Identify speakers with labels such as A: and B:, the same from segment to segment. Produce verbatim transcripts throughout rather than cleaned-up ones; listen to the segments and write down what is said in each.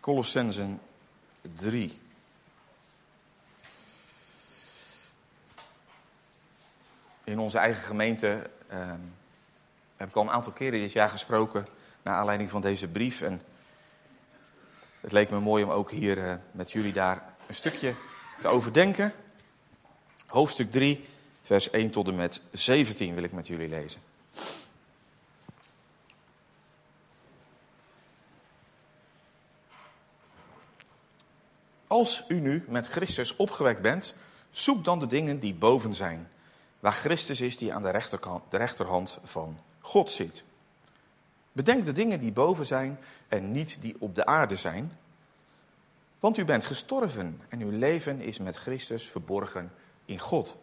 A: Kolossenzen drie. In onze eigen gemeente uh, heb ik al een aantal keren dit jaar gesproken naar aanleiding van deze brief. En het leek me mooi om ook hier uh, met jullie daar een stukje te overdenken. Hoofdstuk drie, vers één tot en met zeventien wil ik met jullie lezen. Als u nu met Christus opgewekt bent, zoek dan de dingen die boven zijn, waar Christus is die aan de rechterkant, de rechterhand van God zit. Bedenk de dingen die boven zijn en niet die op de aarde zijn. Want u bent gestorven en uw leven is met Christus verborgen in God.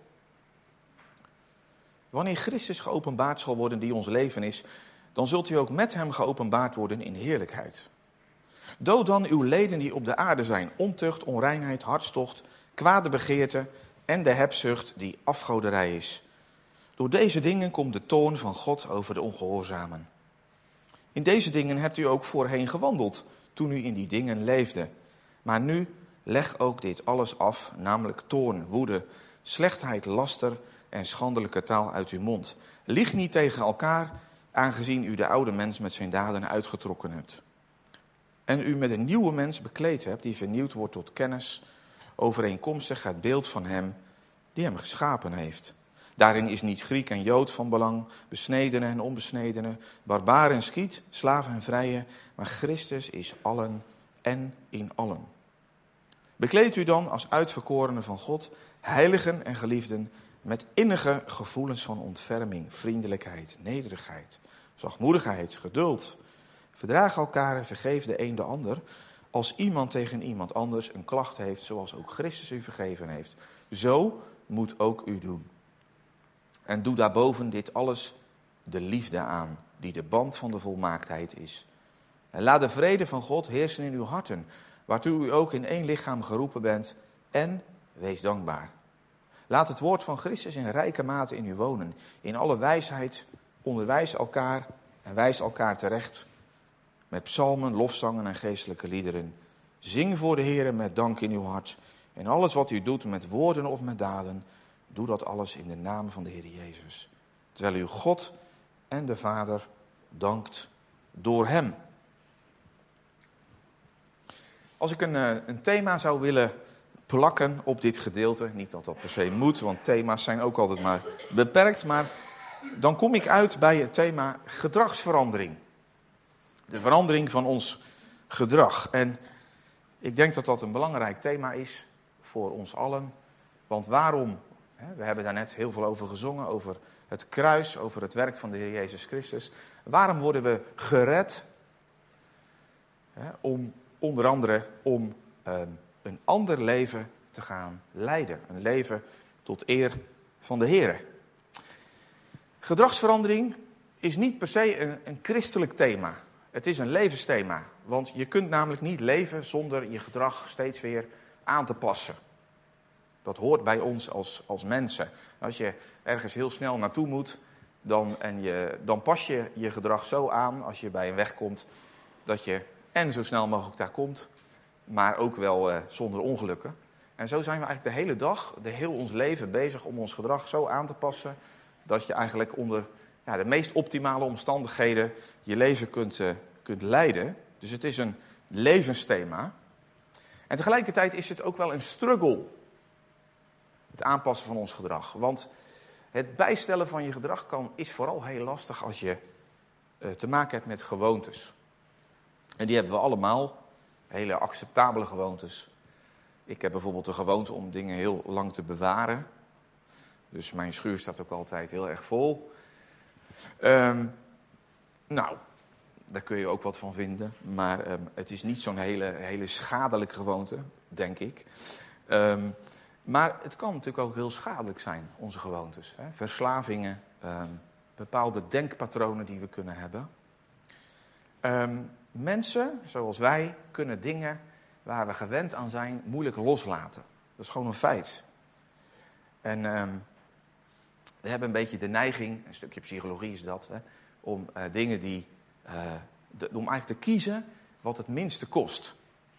A: Wanneer Christus geopenbaard zal worden die ons leven is, dan zult u ook met hem geopenbaard worden in heerlijkheid. Dood dan uw leden die op de aarde zijn, ontucht, onreinheid, hartstocht, kwade begeerte en de hebzucht die afgoderij is. Door deze dingen komt de toorn van God over de ongehoorzamen. In deze dingen hebt u ook voorheen gewandeld, toen u in die dingen leefde. Maar nu leg ook dit alles af, namelijk toorn, woede, slechtheid, laster en schandelijke taal uit uw mond. Lieg niet tegen elkaar, aangezien u de oude mens met zijn daden uitgetrokken hebt. En u met een nieuwe mens bekleed hebt, die vernieuwd wordt tot kennis, overeenkomstig het beeld van hem die hem geschapen heeft. Daarin is niet Griek en Jood van belang, besnedene en onbesnedene, barbaar en schiet, slaaf en vrije, maar Christus is allen en in allen. Bekleed u dan als uitverkorenen van God, heiligen en geliefden, met innige gevoelens van ontferming, vriendelijkheid, nederigheid, zachtmoedigheid, geduld. Verdraag elkaar en vergeef de een de ander, als iemand tegen iemand anders een klacht heeft, zoals ook Christus u vergeven heeft. Zo moet ook u doen. En doe daarboven dit alles de liefde aan, die de band van de volmaaktheid is. En laat de vrede van God heersen in uw harten, waartoe u ook in één lichaam geroepen bent, en wees dankbaar. Laat het woord van Christus in rijke mate in u wonen. In alle wijsheid onderwijs elkaar en wijs elkaar terecht. Met psalmen, lofzangen en geestelijke liederen. Zing voor de Heer met dank in uw hart. En alles wat u doet met woorden of met daden, doe dat alles in de naam van de Heer Jezus. Terwijl u God en de Vader dankt door hem. Als ik een, een thema zou willen plakken op dit gedeelte, niet dat dat per se moet, want thema's zijn ook altijd maar beperkt, maar dan kom ik uit bij het thema gedragsverandering. De verandering van ons gedrag. En ik denk dat dat een belangrijk thema is voor ons allen. Want waarom? We hebben daar net heel veel over gezongen, over het kruis, over het werk van de Heer Jezus Christus. Waarom worden we gered? Om onder andere om een ander leven te gaan leiden. Een leven tot eer van de Heer. Gedragsverandering is niet per se een, een christelijk thema. Het is een levensthema, want je kunt namelijk niet leven zonder je gedrag steeds weer aan te passen. Dat hoort bij ons als, als mensen. Als je ergens heel snel naartoe moet, dan, en je, dan pas je je gedrag zo aan als je bij een weg komt, dat je en zo snel mogelijk daar komt, maar ook wel uh, zonder ongelukken. En zo zijn we eigenlijk de hele dag, de heel ons leven bezig om ons gedrag zo aan te passen, dat je eigenlijk onder ja, de meest optimale omstandigheden je leven kunt, uh, kunt leiden. Dus het is een levensthema. En tegelijkertijd is het ook wel een struggle, het aanpassen van ons gedrag. Want het bijstellen van je gedrag kan, is vooral heel lastig als je uh, te maken hebt met gewoontes. En die hebben we allemaal, hele acceptabele gewoontes. Ik heb bijvoorbeeld de gewoonte om dingen heel lang te bewaren. Dus mijn schuur staat ook altijd heel erg vol. Um, nou, daar kun je ook wat van vinden. Maar um, het is niet zo'n hele, hele schadelijke gewoonte, denk ik. Um, maar het kan natuurlijk ook heel schadelijk zijn, onze gewoontes. Hè? Verslavingen, um, bepaalde denkpatronen die we kunnen hebben. Um, mensen, zoals wij, kunnen dingen waar we gewend aan zijn, moeilijk loslaten. Dat is gewoon een feit. En um, we hebben een beetje de neiging, een stukje psychologie is dat, hè, om uh, dingen die, uh, de, om eigenlijk te kiezen wat het minste kost.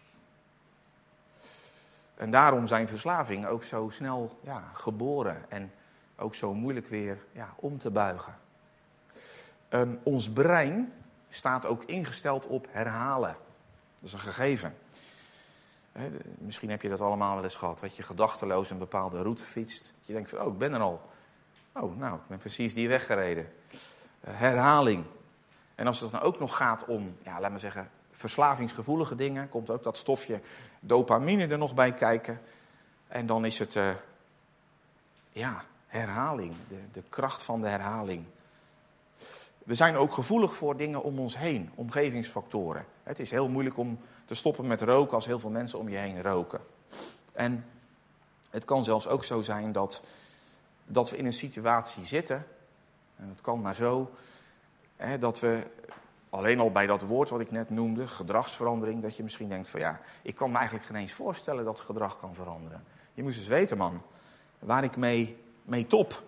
A: En daarom zijn verslavingen ook zo snel ja, geboren en ook zo moeilijk weer ja, om te buigen. Um, ons brein staat ook ingesteld op herhalen. Dat is een gegeven. He, misschien heb je dat allemaal wel eens gehad. Dat je gedachteloos een bepaalde route fietst. Dat je denkt van, oh, ik ben er al. Oh, nou, ik ben precies die weg gereden. Uh, herhaling. En als het dan ook nog gaat om, ja, laat maar zeggen, verslavingsgevoelige dingen, komt ook dat stofje dopamine er nog bij kijken. En dan is het, uh, ja, herhaling. De, de kracht van de herhaling. We zijn ook gevoelig voor dingen om ons heen, omgevingsfactoren. Het is heel moeilijk om te stoppen met roken als heel veel mensen om je heen roken. En het kan zelfs ook zo zijn dat, dat we in een situatie zitten, en dat kan maar zo, hè, dat we alleen al bij dat woord wat ik net noemde, gedragsverandering, dat je misschien denkt van ja, ik kan me eigenlijk geen eens voorstellen dat gedrag kan veranderen. Je moet eens weten, man, waar ik mee, mee top.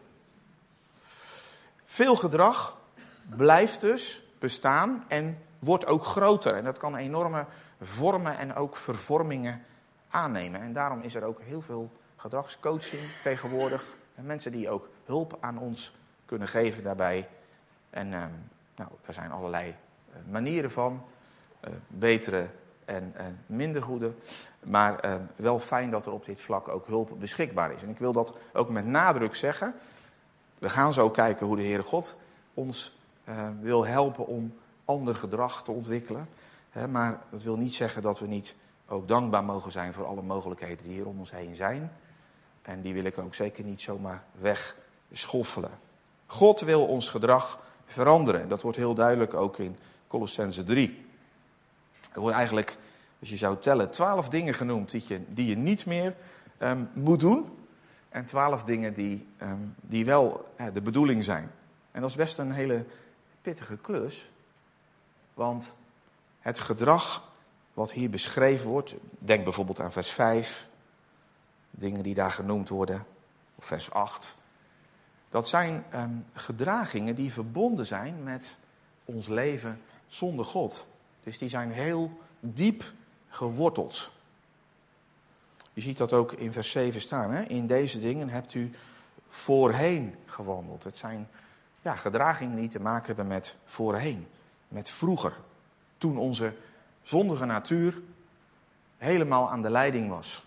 A: Veel gedrag blijft dus bestaan en wordt ook groter. En dat kan enorme vormen en ook vervormingen aannemen. En daarom is er ook heel veel gedragscoaching tegenwoordig. En mensen die ook hulp aan ons kunnen geven daarbij. En eh, nou, daar zijn allerlei uh, manieren van. Uh, betere en uh, minder goede. Maar uh, wel fijn dat er op dit vlak ook hulp beschikbaar is. En ik wil dat ook met nadruk zeggen. We gaan zo kijken hoe de Heere God ons uh, wil helpen om ander gedrag te ontwikkelen. He, maar dat wil niet zeggen dat we niet ook dankbaar mogen zijn voor alle mogelijkheden die hier om ons heen zijn. En die wil ik ook zeker niet zomaar wegschoffelen. God wil ons gedrag veranderen. Dat wordt heel duidelijk ook in Kolossenzen drie. Er worden eigenlijk, als je zou tellen, twaalf dingen genoemd die je, die je niet meer um, moet doen. En twaalf dingen die, um, die wel uh, de bedoeling zijn. En dat is best een hele pittige klus. Want het gedrag wat hier beschreven wordt, denk bijvoorbeeld aan vers vijf, dingen die daar genoemd worden, of vers acht. Dat zijn um, gedragingen die verbonden zijn met ons leven zonder God. Dus die zijn heel diep geworteld. Je ziet dat ook in vers zeven staan. Hè? In deze dingen hebt u voorheen gewandeld. Het zijn ja, gedragingen die te maken hebben met voorheen, met vroeger. Toen onze zondige natuur helemaal aan de leiding was.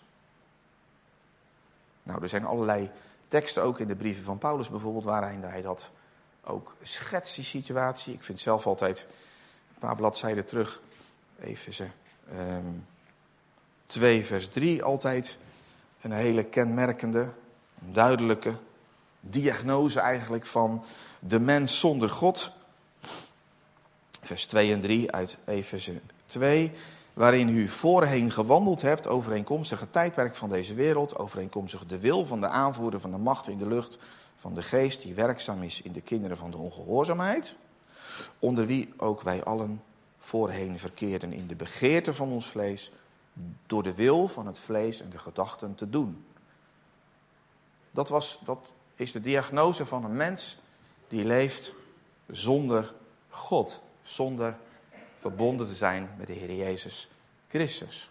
A: Nou, er zijn allerlei teksten ook in de brieven van Paulus bijvoorbeeld, waarin hij dat ook schetst, die situatie. Ik vind zelf altijd een paar bladzijden terug, Efeze um, twee vers drie, altijd een hele kenmerkende, duidelijke diagnose eigenlijk van de mens zonder God. Vers twee en drie uit Efeze twee, waarin u voorheen gewandeld hebt overeenkomstig het tijdperk van deze wereld, overeenkomstig de wil van de aanvoerder van de macht in de lucht, van de geest die werkzaam is in de kinderen van de ongehoorzaamheid, onder wie ook wij allen voorheen verkeerden in de begeerte van ons vlees, door de wil van het vlees en de gedachten te doen. Dat, was, dat is de diagnose van een mens die leeft zonder God, zonder verbonden te zijn met de Heer Jezus Christus.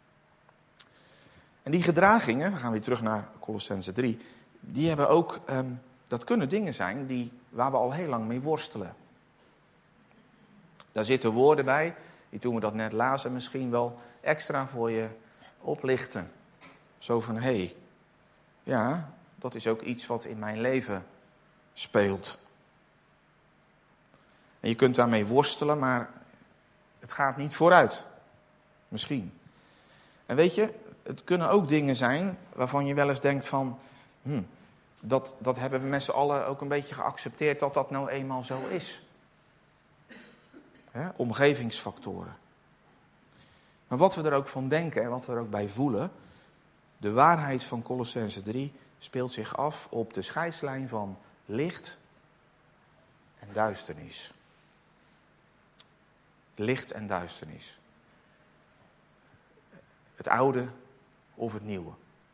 A: En die gedragingen, we gaan weer terug naar Kolossenzen drie, die hebben ook, um, dat kunnen dingen zijn die, waar we al heel lang mee worstelen. Daar zitten woorden bij, die toen we dat net lazen misschien wel extra voor je oplichten. Zo van, hé, hey, ja, dat is ook iets wat in mijn leven speelt. En je kunt daarmee worstelen, maar het gaat niet vooruit. Misschien. En weet je, het kunnen ook dingen zijn waarvan je wel eens denkt van, hm, dat, dat hebben we met z'n allen ook een beetje geaccepteerd dat dat nou eenmaal zo is. Hè? Omgevingsfactoren. Maar wat we er ook van denken en wat we er ook bij voelen, de waarheid van Kolossenzen drie speelt zich af op de scheidslijn van licht en duisternis. Licht en duisternis. Het oude of het nieuwe.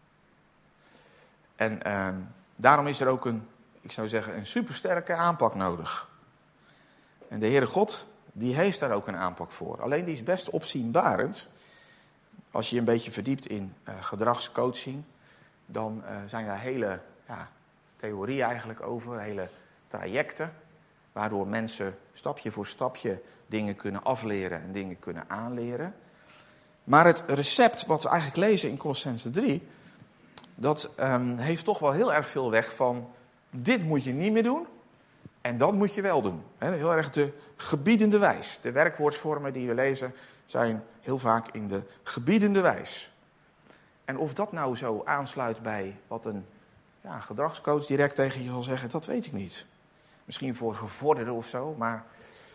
A: En eh, daarom is er ook een, ik zou zeggen, een supersterke aanpak nodig. En de Heere God, die heeft daar ook een aanpak voor. Alleen die is best opzienbarend. Als je je een beetje verdiept in uh, gedragscoaching, dan uh, zijn daar hele ja, theorieën eigenlijk over, hele trajecten, waardoor mensen stapje voor stapje dingen kunnen afleren en dingen kunnen aanleren. Maar het recept wat we eigenlijk lezen in Kolossenzen drie, dat um, heeft toch wel heel erg veel weg van, dit moet je niet meer doen en dat moet je wel doen. He, heel erg de gebiedende wijs. De werkwoordsvormen die we lezen zijn heel vaak in de gebiedende wijs. En of dat nou zo aansluit bij wat een ja, gedragscoach direct tegen je zal zeggen, dat weet ik niet. Misschien voor gevorderden of zo, maar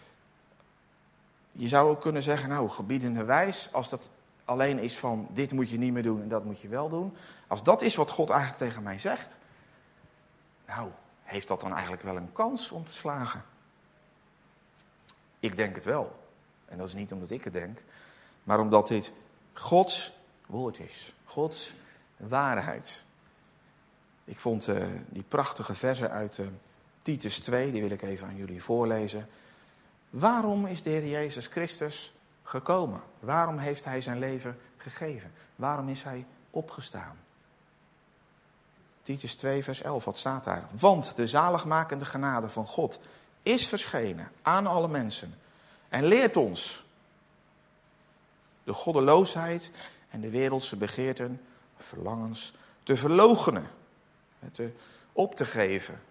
A: je zou ook kunnen zeggen, nou, gebiedende wijs, als dat alleen is van, dit moet je niet meer doen en dat moet je wel doen. Als dat is wat God eigenlijk tegen mij zegt, nou, heeft dat dan eigenlijk wel een kans om te slagen? Ik denk het wel. En dat is niet omdat ik het denk, maar omdat dit Gods woord is. Gods waarheid. Ik vond uh, die prachtige verzen uit uh, Titus twee, die wil ik even aan jullie voorlezen. Waarom is de Heer Jezus Christus gekomen? Waarom heeft hij zijn leven gegeven? Waarom is hij opgestaan? Titus twee vers elf, wat staat daar? Want de zaligmakende genade van God is verschenen aan alle mensen en leert ons de goddeloosheid en de wereldse begeerten, verlangens te verloochenen, te, op te geven.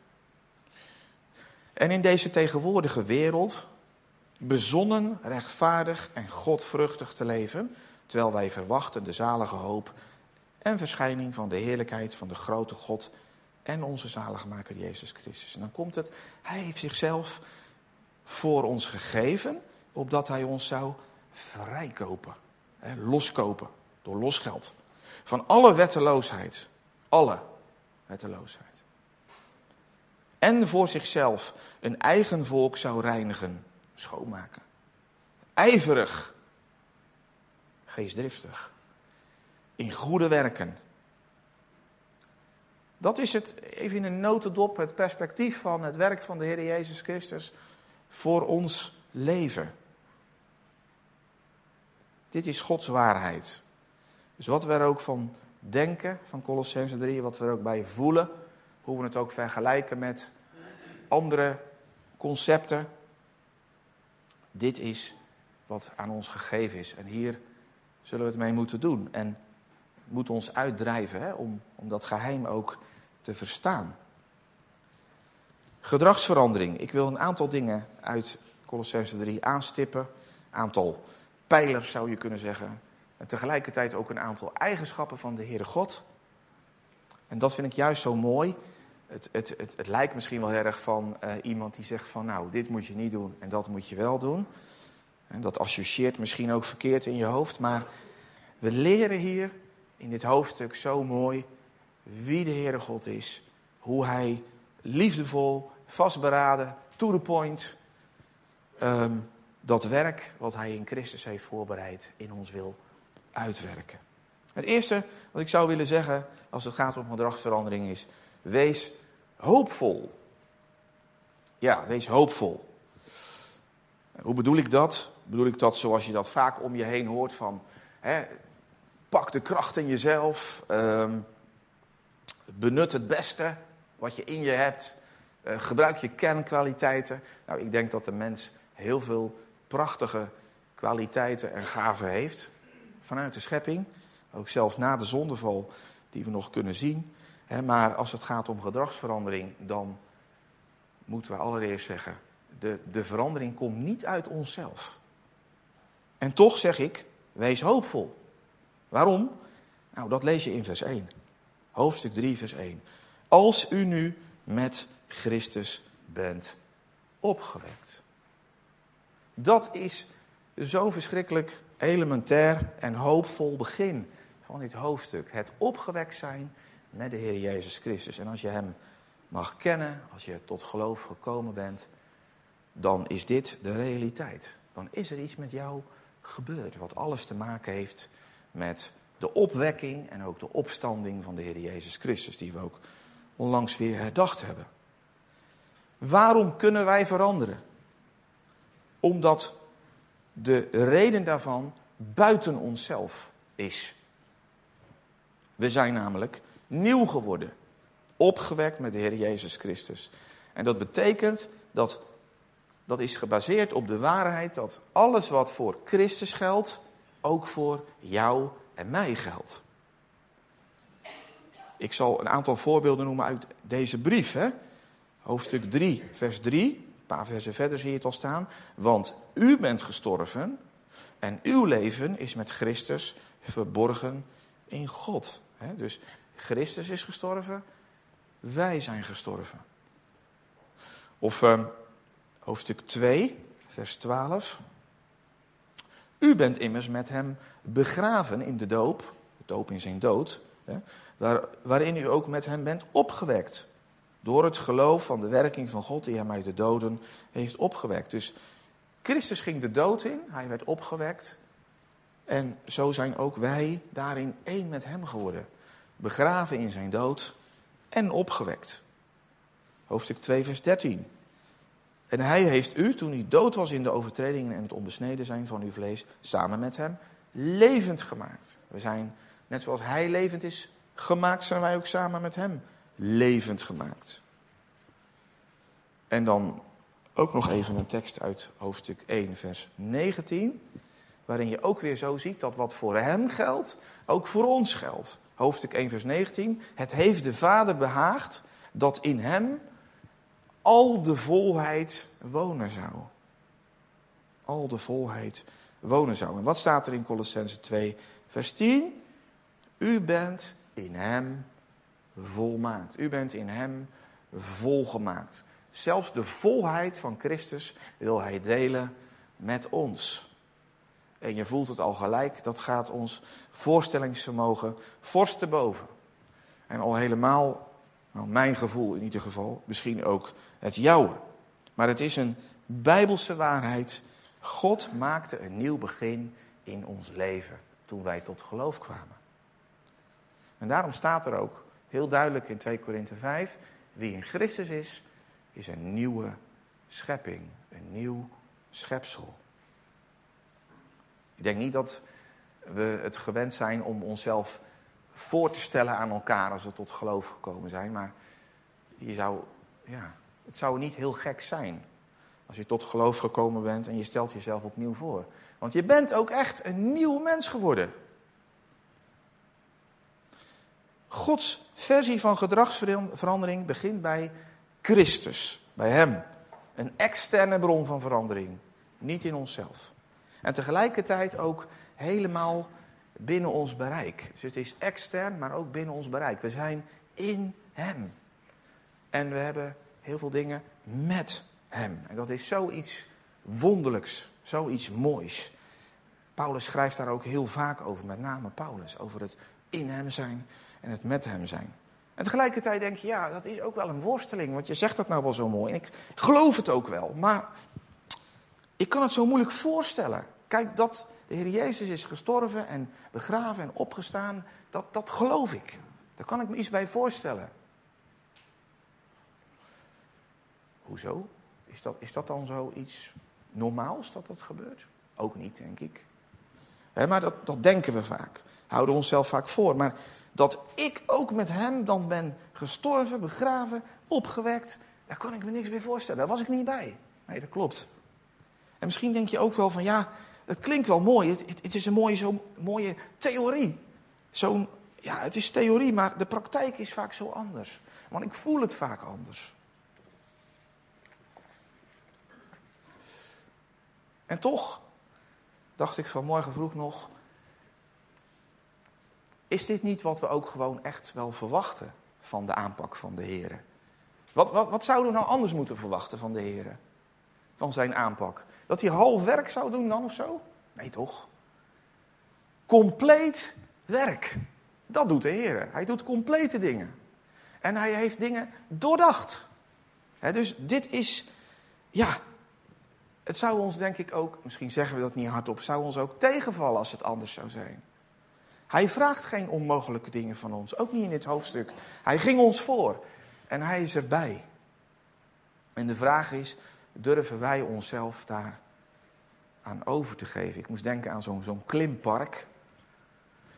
A: En in deze tegenwoordige wereld bezonnen, rechtvaardig en godvruchtig te leven, terwijl wij verwachten de zalige hoop en verschijning van de heerlijkheid van de grote God en onze zaligmaker Jezus Christus. En dan komt het, hij heeft zichzelf voor ons gegeven, opdat hij ons zou vrijkopen, hè, loskopen, door losgeld. Van alle wetteloosheid, alle wetteloosheid. En voor zichzelf een eigen volk zou reinigen, schoonmaken. Ijverig, geestdriftig, in goede werken. Dat is het, even in een notendop, het perspectief van het werk van de Heer Jezus Christus voor ons leven. Dit is Gods waarheid. Dus wat we er ook van denken, van Kolossenzen drie, wat we er ook bij voelen, hoe we het ook vergelijken met andere concepten. Dit is wat aan ons gegeven is. En hier zullen we het mee moeten doen. En het moet ons uitdrijven, hè, om, om dat geheim ook te verstaan. Gedragsverandering. Ik wil een aantal dingen uit Kolossenzen drie aanstippen. Een aantal pijlers zou je kunnen zeggen. En tegelijkertijd ook een aantal eigenschappen van de Heere God. En dat vind ik juist zo mooi. Het, het, het, het lijkt misschien wel erg van uh, iemand die zegt van, nou, dit moet je niet doen en dat moet je wel doen. En dat associeert misschien ook verkeerd in je hoofd. Maar we leren hier in dit hoofdstuk zo mooi wie de Heere God is. Hoe hij liefdevol, vastberaden, to the point, um, dat werk wat hij in Christus heeft voorbereid in ons wil uitwerken. Het eerste wat ik zou willen zeggen als het gaat om gedragsverandering is, wees hoopvol. Ja, wees hoopvol. En hoe bedoel ik dat? Bedoel ik dat zoals je dat vaak om je heen hoort van, hè, pak de kracht in jezelf, um, benut het beste wat je in je hebt, uh, gebruik je kernkwaliteiten. Nou, ik denk dat de mens heel veel prachtige kwaliteiten en gaven heeft vanuit de schepping. Ook zelfs na de zondeval die we nog kunnen zien. Maar als het gaat om gedragsverandering, dan moeten we allereerst zeggen, de, de verandering komt niet uit onszelf. En toch zeg ik, wees hoopvol. Waarom? Nou, dat lees je in vers één. Hoofdstuk drie, vers één. Als u nu met Christus bent opgewekt. Dat is zo'n verschrikkelijk elementair en hoopvol begin van dit hoofdstuk. Het opgewekt zijn met de Heer Jezus Christus. En als je hem mag kennen, als je tot geloof gekomen bent, dan is dit de realiteit. Dan is er iets met jou gebeurd, wat alles te maken heeft met de opwekking en ook de opstanding van de Heer Jezus Christus, die we ook onlangs weer herdacht hebben. Waarom kunnen wij veranderen? Omdat de reden daarvan buiten onszelf is. We zijn namelijk nieuw geworden. Opgewekt met de Heer Jezus Christus. En dat betekent dat, dat is gebaseerd op de waarheid dat alles wat voor Christus geldt, ook voor jou en mij geldt. Ik zal een aantal voorbeelden noemen uit deze brief. Hè? Hoofdstuk drie, vers drie. Een paar versen verder zie je het al staan. Want u bent gestorven en uw leven is met Christus verborgen in God. Hè? Dus Christus is gestorven, wij zijn gestorven. Of uh, hoofdstuk twee, vers twaalf. U bent immers met hem begraven in de doop, de doop in zijn dood, hè, waar, waarin u ook met hem bent opgewekt. Door het geloof van de werking van God die hem uit de doden heeft opgewekt. Dus Christus ging de dood in, hij werd opgewekt. En zo zijn ook wij daarin één met hem geworden. Begraven in zijn dood en opgewekt. Hoofdstuk twee, vers dertien. En hij heeft u, toen u dood was in de overtredingen en het onbesneden zijn van uw vlees, samen met hem levend gemaakt. We zijn, net zoals hij levend is gemaakt, zijn wij ook samen met hem levend gemaakt. En dan ook nog even een tekst uit hoofdstuk één, vers negentien. Waarin je ook weer zo ziet dat wat voor hem geldt, ook voor ons geldt. Hoofdstuk één, vers negentien. Het heeft de Vader behaagd dat in hem al de volheid wonen zou. Al de volheid wonen zou. En wat staat er in Kolossenzen twee, vers tien? U bent in hem volmaakt. U bent in hem volgemaakt. Zelfs de volheid van Christus wil hij delen met ons. En je voelt het al gelijk, dat gaat ons voorstellingsvermogen fors te boven. En al helemaal, nou mijn gevoel in ieder geval, misschien ook het jouwe. Maar het is een bijbelse waarheid. God maakte een nieuw begin in ons leven toen wij tot geloof kwamen. En daarom staat er ook heel duidelijk in twee Korinthe vijf, wie in Christus is, is een nieuwe schepping, een nieuw schepsel. Ik denk niet dat we het gewend zijn om onszelf voor te stellen aan elkaar als we tot geloof gekomen zijn. Maar je zou, ja, het zou niet heel gek zijn als je tot geloof gekomen bent en je stelt jezelf opnieuw voor. Want je bent ook echt een nieuw mens geworden. Gods versie van gedragsverandering begint bij Christus, bij hem. Een externe bron van verandering, niet in onszelf. En tegelijkertijd ook helemaal binnen ons bereik. Dus het is extern, maar ook binnen ons bereik. We zijn in hem. En we hebben heel veel dingen met hem. En dat is zoiets wonderlijks, zoiets moois. Paulus schrijft daar ook heel vaak over, met name Paulus. Over het in hem zijn en het met hem zijn. En tegelijkertijd denk je, ja, dat is ook wel een worsteling. Want je zegt dat nou wel zo mooi. En ik geloof het ook wel. Maar ik kan het zo moeilijk voorstellen. Kijk, dat de Heer Jezus is gestorven en begraven en opgestaan, dat, dat geloof ik. Daar kan ik me iets bij voorstellen. Hoezo? Is dat, is dat dan zoiets normaals dat dat gebeurt? Ook niet, denk ik. He, maar dat, dat denken we vaak. Houden we onszelf vaak voor. Maar dat ik ook met hem dan ben gestorven, begraven, opgewekt, daar kan ik me niks bij voorstellen. Daar was ik niet bij. Nee, dat klopt. En misschien denk je ook wel van, ja, het klinkt wel mooi. Het, het, het is een mooie, zo'n mooie theorie. Zo'n, ja, het is theorie, maar de praktijk is vaak zo anders. Want ik voel het vaak anders. En toch dacht ik vanmorgen vroeg nog, is dit niet wat we ook gewoon echt wel verwachten van de aanpak van de Heer? Wat, wat, wat zouden we nou anders moeten verwachten van de Heer? Van zijn aanpak? Dat hij half werk zou doen dan of zo? Nee toch? Compleet werk. Dat doet de Heer. Hij doet complete dingen. En hij heeft dingen doordacht. He, dus dit is, ja, het zou ons denk ik ook, misschien zeggen we dat niet hardop, zou ons ook tegenvallen als het anders zou zijn. Hij vraagt geen onmogelijke dingen van ons, ook niet in dit hoofdstuk. Hij ging ons voor en hij is erbij. En de vraag is, durven wij onszelf daar aan over te geven? Ik moest denken aan zo'n, zo'n klimpark.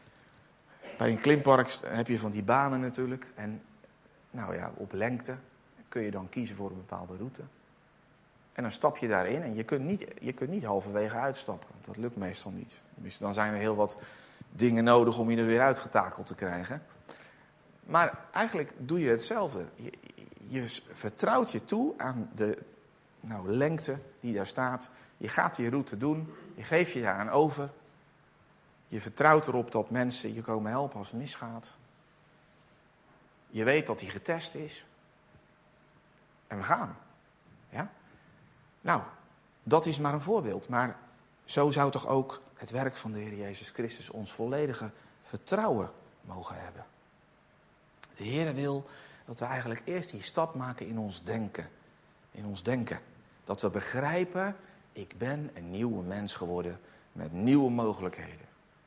A: Bij een klimpark heb je van die banen natuurlijk. En nou ja, op lengte kun je dan kiezen voor een bepaalde route. En dan stap je daarin en je kunt niet, je kunt niet halverwege uitstappen. Dat lukt meestal niet. Dus dan zijn er heel wat dingen nodig om je er weer uitgetakeld te krijgen. Maar eigenlijk doe je hetzelfde. Je, je vertrouwt je toe aan de nou, lengte die daar staat. Je gaat die route doen. Je geeft je daaraan over. Je vertrouwt erop dat mensen je komen helpen als het misgaat. Je weet dat die getest is. En we gaan. Ja? Nou, dat is maar een voorbeeld. Maar zo zou toch ook het werk van de Heer Jezus Christus ons volledige vertrouwen mogen hebben. De Heer wil dat we eigenlijk eerst die stap maken in ons denken. In ons denken. Dat we begrijpen, ik ben een nieuwe mens geworden met nieuwe mogelijkheden.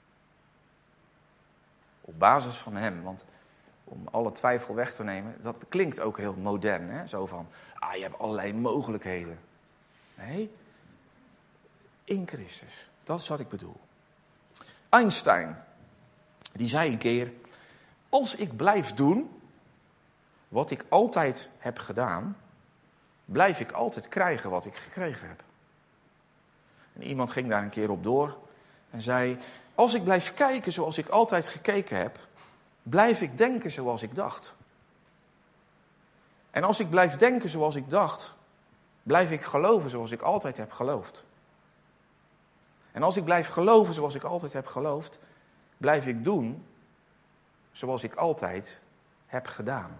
A: Op basis van hem, want om alle twijfel weg te nemen, dat klinkt ook heel modern. Hè? Zo van, ah, je hebt allerlei mogelijkheden. Nee, in Christus. Dat is wat ik bedoel. Einstein, die zei een keer, als ik blijf doen wat ik altijd heb gedaan, blijf ik altijd krijgen wat ik gekregen heb. En iemand ging daar een keer op door en zei, als ik blijf kijken zoals ik altijd gekeken heb, blijf ik denken zoals ik dacht. En als ik blijf denken zoals ik dacht, blijf ik geloven zoals ik altijd heb geloofd. En als ik blijf geloven zoals ik altijd heb geloofd, blijf ik doen zoals ik altijd heb gedaan.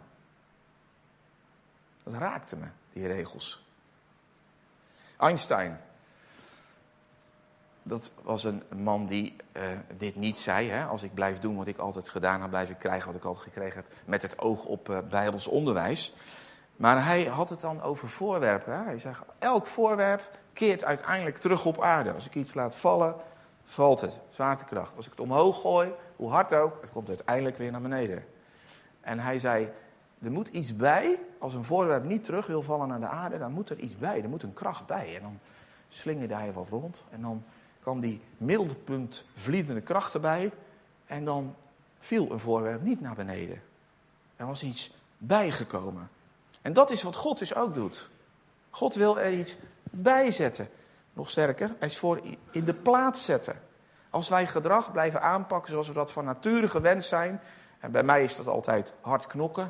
A: Dat raakte me, die regels. Einstein, dat was een man die uh, dit niet zei. Hè? Als ik blijf doen wat ik altijd gedaan heb, blijf ik krijgen wat ik altijd gekregen heb. Met het oog op uh, Bijbels onderwijs. Maar hij had het dan over voorwerpen. Hè? Hij zegt, elk voorwerp keert uiteindelijk terug op aarde. Als ik iets laat vallen, valt het. Zwaartekracht. Als ik het omhoog gooi, hoe hard ook, het komt uiteindelijk weer naar beneden. En hij zei, er moet iets bij. Als een voorwerp niet terug wil vallen naar de aarde, dan moet er iets bij. Er moet een kracht bij. En dan slingerde hij wat rond. En dan kwam die middelpunt vliedende kracht erbij. En dan viel een voorwerp niet naar beneden. Er was iets bijgekomen. En dat is wat God dus ook doet. God wil er iets bij zetten. Nog sterker, er is voor in de plaats zetten. Als wij gedrag blijven aanpakken zoals we dat van nature gewend zijn. En bij mij is dat altijd hard knokken.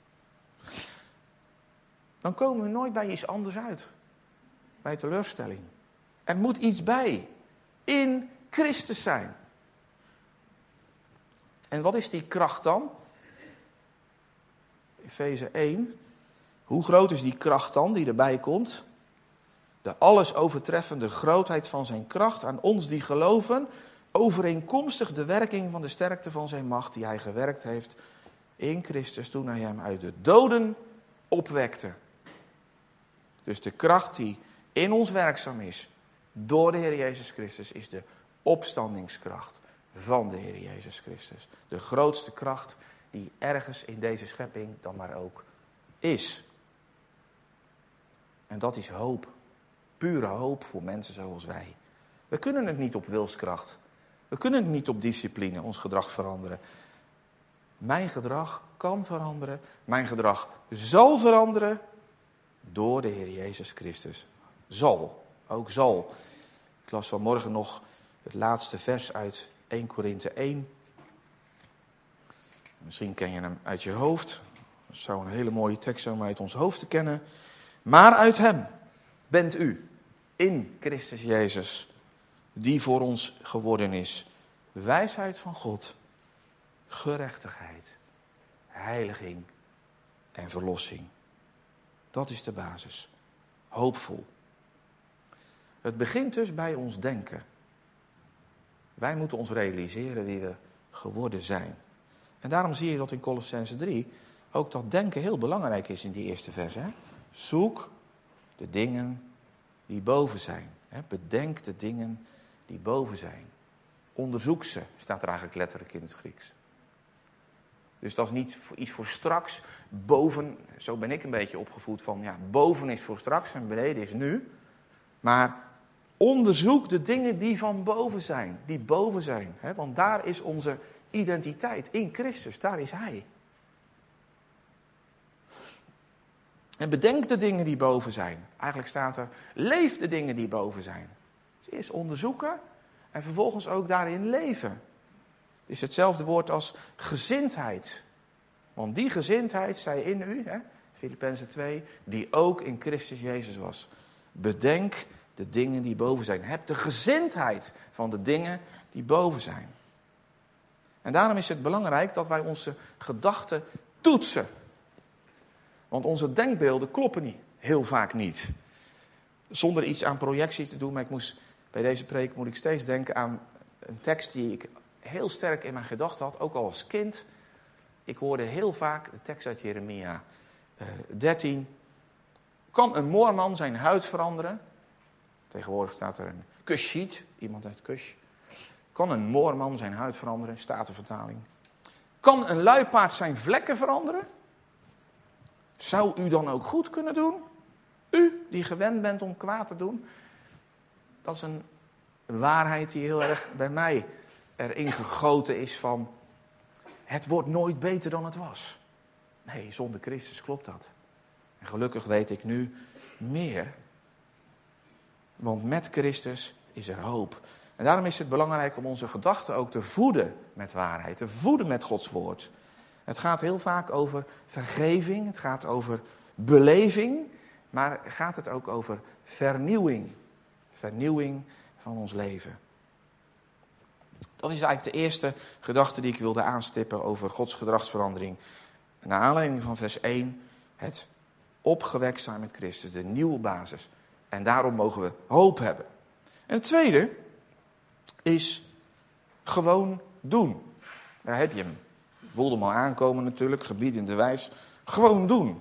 A: Dan komen we nooit bij iets anders uit. Bij teleurstelling. Er moet iets bij. In Christus zijn. En wat is die kracht dan? Efeze één. Hoe groot is die kracht dan die erbij komt? De alles overtreffende grootheid van zijn kracht aan ons die geloven, overeenkomstig de werking van de sterkte van zijn macht die hij gewerkt heeft in Christus toen hij hem uit de doden opwekte. Dus de kracht die in ons werkzaam is door de Heer Jezus Christus is de opstandingskracht van de Heer Jezus Christus. De grootste kracht die ergens in deze schepping dan maar ook is. En dat is hoop. Pure hoop voor mensen zoals wij. We kunnen het niet op wilskracht. We kunnen het niet op discipline, ons gedrag veranderen. Mijn gedrag kan veranderen. Mijn gedrag zal veranderen door de Heer Jezus Christus. Zal. Ook zal. Ik las vanmorgen nog het laatste vers uit Eerste Korinthe één. Misschien ken je hem uit je hoofd. Dat zou een hele mooie tekst zijn om uit ons hoofd te kennen. Maar uit hem bent u, in Christus Jezus, die voor ons geworden is. Wijsheid van God, gerechtigheid, heiliging en verlossing. Dat is de basis. Hoopvol. Het begint dus bij ons denken. Wij moeten ons realiseren wie we geworden zijn. En daarom zie je dat in Kolossenzen drie ook dat denken heel belangrijk is in die eerste vers. Hè? Zoek de dingen die boven zijn. Hè? Bedenk de dingen die boven zijn. Onderzoek ze, staat er eigenlijk letterlijk in het Grieks. Dus dat is niet iets voor straks. Boven, zo ben ik een beetje opgevoed van, ja, boven is voor straks en beneden is nu. Maar onderzoek de dingen die van boven zijn, die boven zijn. Hè? Want daar is onze identiteit in Christus, daar is hij. En bedenk de dingen die boven zijn. Eigenlijk staat er, leef de dingen die boven zijn. Dus eerst onderzoeken en vervolgens ook daarin leven. Het is hetzelfde woord als gezindheid. Want die gezindheid zij in u, hè, Filippenzen twee, die ook in Christus Jezus was. Bedenk de dingen die boven zijn. Heb de gezindheid van de dingen die boven zijn. En daarom is het belangrijk dat wij onze gedachten toetsen. Want onze denkbeelden kloppen niet, heel vaak niet. Zonder iets aan projectie te doen, maar ik moest, bij deze preek moet ik steeds denken aan een tekst die ik heel sterk in mijn gedachten had, ook al als kind. Ik hoorde heel vaak de tekst uit Jeremia uh, dertien. Kan een moorman zijn huid veranderen? Tegenwoordig staat er een Kushiet, iemand uit Kush. Kan een moorman zijn huid veranderen? Statenvertaling. Kan een luipaard zijn vlekken veranderen? Zou u dan ook goed kunnen doen? U, die gewend bent om kwaad te doen. Dat is een waarheid die heel erg bij mij erin gegoten is van... Het wordt nooit beter dan het was. Nee, zonder Christus klopt dat. En gelukkig weet ik nu meer. Want met Christus is er hoop. En daarom is het belangrijk om onze gedachten ook te voeden met waarheid. Te voeden met Gods woord. Het gaat heel vaak over vergeving. Het gaat over beleving. Maar gaat het ook over vernieuwing. Vernieuwing van ons leven. Dat is eigenlijk de eerste gedachte die ik wilde aanstippen over Gods gedragsverandering. Naar aanleiding van vers één. Het opgewekt zijn met Christus. De nieuwe basis. En daarom mogen we hoop hebben. En het tweede is gewoon doen. Daar heb je hem. Je voelde hem al aankomen natuurlijk, gebiedende wijs. Gewoon doen.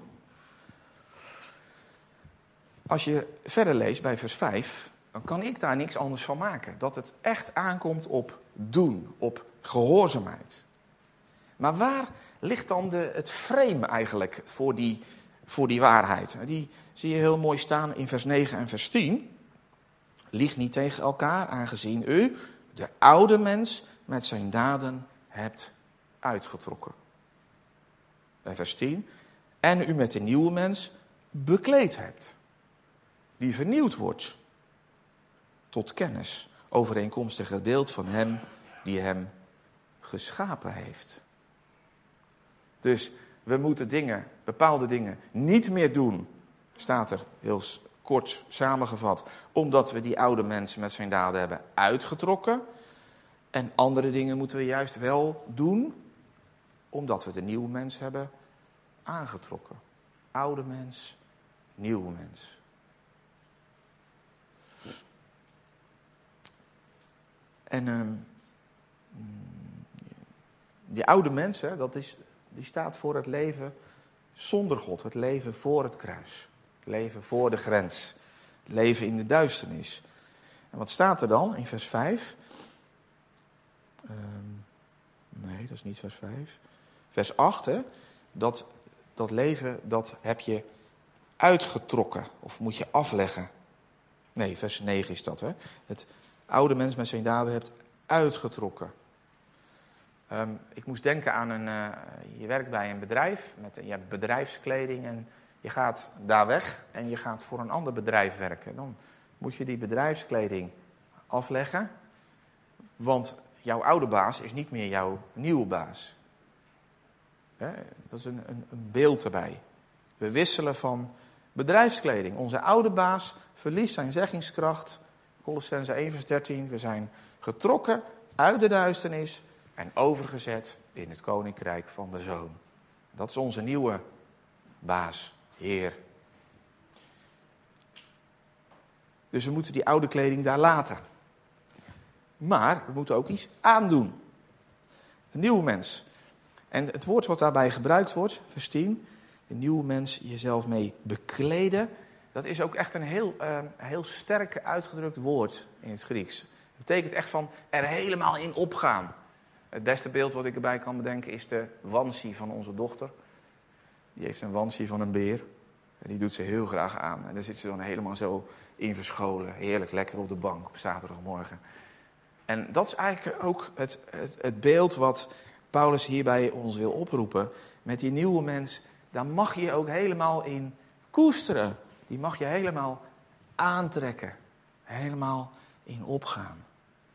A: Als je verder leest bij vers vijf, dan kan ik daar niks anders van maken. Dat het echt aankomt op doen, op gehoorzaamheid. Maar waar ligt dan de, het frame eigenlijk voor die, voor die waarheid? Die zie je heel mooi staan in vers negen en vers tien. Lieg niet tegen elkaar, aangezien u de oude mens met zijn daden hebt uitgetrokken. Bij vers tien. En u met de nieuwe mens bekleed hebt. Die vernieuwd wordt tot kennis. Overeenkomstig het beeld van hem die hem geschapen heeft. Dus we moeten dingen, bepaalde dingen niet meer doen. Staat er heel kort samengevat. Omdat we die oude mens met zijn daden hebben uitgetrokken. En andere dingen moeten we juist wel doen. Omdat we de nieuwe mens hebben aangetrokken. Oude mens, nieuwe mens. En um, die oude mens, hè, dat is, die staat voor het leven zonder God. Het leven voor het kruis. Het leven voor de grens. Het leven in de duisternis. En wat staat er dan in vers vijf? Um, nee, dat is niet vers vijf. Vers acht, hè. Dat, dat leven, dat heb je uitgetrokken. Of moet je afleggen. Nee, vers negen is dat, hè. Het oude mens met zijn daden hebt uitgetrokken. Um, ik moest denken aan een... Uh, je werkt bij een bedrijf. Met, je hebt bedrijfskleding en je gaat daar weg. En je gaat voor een ander bedrijf werken. Dan moet je die bedrijfskleding afleggen. Want jouw oude baas is niet meer jouw nieuwe baas. He, dat is een, een, een beeld erbij. We wisselen van bedrijfskleding. Onze oude baas verliest zijn zeggingskracht. Kolossenzen één vers dertien. We zijn getrokken uit de duisternis en overgezet in het koninkrijk van de Zoon. Dat is onze nieuwe baas, Heer. Dus we moeten die oude kleding daar laten. Maar we moeten ook iets aandoen. Een nieuwe mens. En het woord wat daarbij gebruikt wordt, vers tien. De nieuwe mens jezelf mee bekleden. Dat is ook echt een heel, uh, heel sterk uitgedrukt woord in het Grieks. Het betekent echt van er helemaal in opgaan. Het beste beeld wat ik erbij kan bedenken is de wansie van onze dochter. Die heeft een wansie van een beer. En die doet ze heel graag aan. En daar zit ze dan helemaal zo in verscholen. Heerlijk lekker op de bank op zaterdagmorgen. En dat is eigenlijk ook het, het, het beeld wat Paulus hierbij ons wil oproepen. Met die nieuwe mens, daar mag je je ook helemaal in koesteren. Die mag je helemaal aantrekken. Helemaal in opgaan.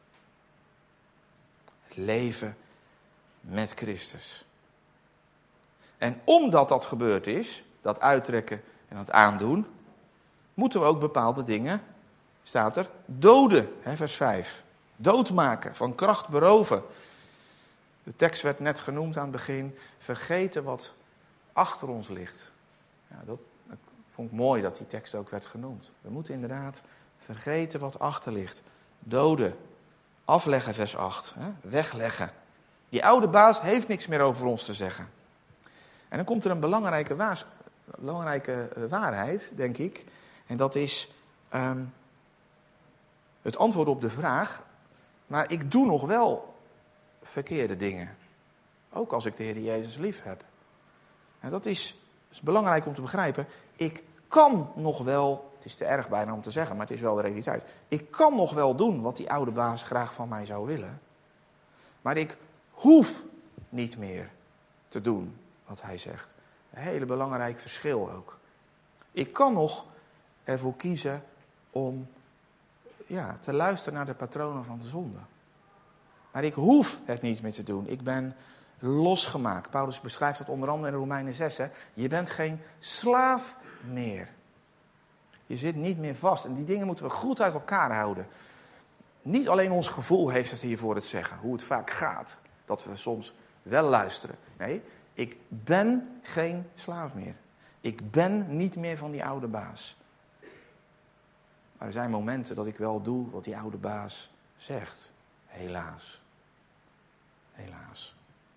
A: Het leven met Christus. En omdat dat gebeurd is, dat uittrekken en dat aandoen, moeten we ook bepaalde dingen, staat er, doden, hè, vers vijf. Doodmaken, van kracht beroven. De tekst werd net genoemd aan het begin, vergeten wat achter ons ligt. Ja, dat, dat vond ik mooi dat die tekst ook werd genoemd. We moeten inderdaad vergeten wat achter ligt. Doden, afleggen, vers acht, hè, wegleggen. Die oude baas heeft niks meer over ons te zeggen. En dan komt er een belangrijke, waars, belangrijke uh, waarheid, denk ik. En dat is um, het antwoord op de vraag, maar ik doe nog wel verkeerde dingen. Ook als ik de Heer Jezus lief heb. En dat is, is belangrijk om te begrijpen. Ik kan nog wel, het is te erg bijna om te zeggen, maar het is wel de realiteit. Ik kan nog wel doen wat die oude baas graag van mij zou willen. Maar ik hoef niet meer te doen wat hij zegt. Een hele belangrijk verschil ook. Ik kan nog ervoor kiezen om ja, te luisteren naar de patronen van de zonde. Maar ik hoef het niet meer te doen. Ik ben losgemaakt. Paulus beschrijft dat onder andere in Romeinen zes. Hè. Je bent geen slaaf meer. Je zit niet meer vast. En die dingen moeten we goed uit elkaar houden. Niet alleen ons gevoel heeft het hiervoor het zeggen. Hoe het vaak gaat. Dat we soms wel luisteren. Nee, ik ben geen slaaf meer. Ik ben niet meer van die oude baas. Maar er zijn momenten dat ik wel doe wat die oude baas zegt. Helaas. Helaas.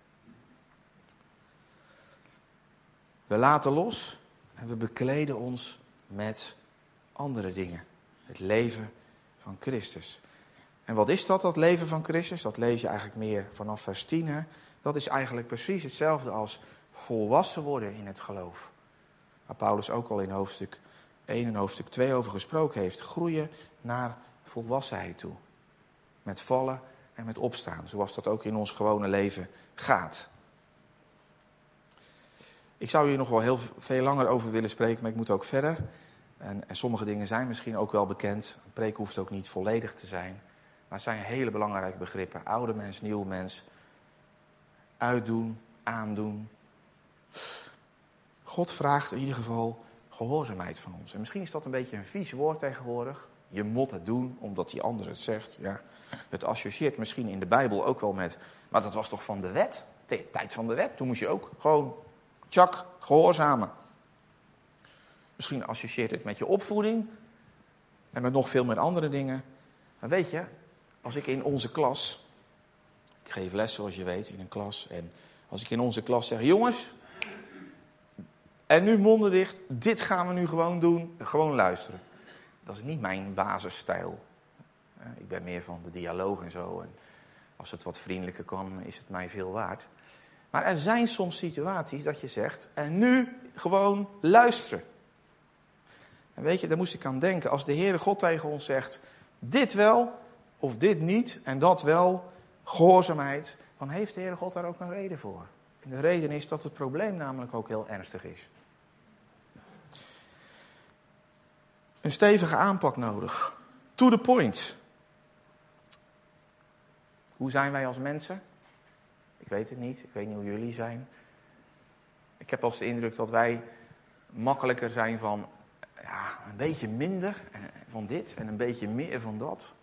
A: We laten los en we bekleden ons met andere dingen. Het leven van Christus. En wat is dat, dat leven van Christus? Dat lees je eigenlijk meer vanaf vers tien. Hè? Dat is eigenlijk precies hetzelfde als volwassen worden in het geloof. Waar Paulus ook al in hoofdstuk één en hoofdstuk twee over gesproken heeft. Groeien naar volwassenheid toe. Met vallen en met opstaan. Zoals dat ook in ons gewone leven gaat. Ik zou hier nog wel heel veel langer over willen spreken, maar ik moet ook verder. En, en sommige dingen zijn misschien ook wel bekend. Een preek hoeft ook niet volledig te zijn. Maar het zijn hele belangrijke begrippen. Oude mens, nieuwe mens. Uitdoen, aandoen. God vraagt in ieder geval gehoorzaamheid van ons. En misschien is dat een beetje een vies woord tegenwoordig. Je moet het doen, omdat die ander het zegt. Ja, het associeert misschien in de Bijbel ook wel met... Maar dat was toch van de wet? De tijd van de wet. Toen moest je ook gewoon, tjak, gehoorzamen. Misschien associeert het met je opvoeding. En met nog veel meer andere dingen. Maar weet je, als ik in onze klas... Ik geef les, zoals je weet, in een klas. En als ik in onze klas zeg, jongens... En nu monden dicht, dit gaan we nu gewoon doen. Gewoon luisteren. Dat is niet mijn basisstijl. Ik ben meer van de dialoog en zo. En als het wat vriendelijker kan, is het mij veel waard. Maar er zijn soms situaties dat je zegt... En nu gewoon luisteren. En weet je, daar moest ik aan denken. Als de Heere God tegen ons zegt... Dit wel, of dit niet, en dat wel, gehoorzaamheid... Dan heeft de Heere God daar ook een reden voor. En de reden is dat het probleem namelijk ook heel ernstig is. Een stevige aanpak nodig. To the point. Hoe zijn wij als mensen? Ik weet het niet. Ik weet niet hoe jullie zijn. Ik heb als de indruk dat wij makkelijker zijn van ja, een beetje minder van dit en een beetje meer van dat.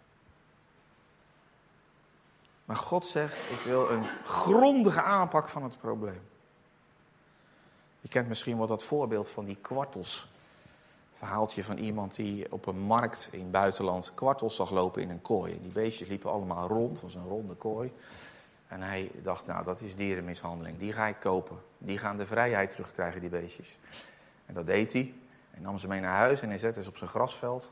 A: Maar God zegt, ik wil een grondige aanpak van het probleem. Je kent misschien wel dat voorbeeld van die kwartels. Verhaaltje van iemand die op een markt in het buitenland kwartels zag lopen in een kooi. Die beestjes liepen allemaal rond, het was een ronde kooi. En hij dacht, nou dat is dierenmishandeling, die ga ik kopen. Die gaan de vrijheid terugkrijgen, die beestjes. En dat deed hij. Hij nam ze mee naar huis en hij zette ze op zijn grasveld.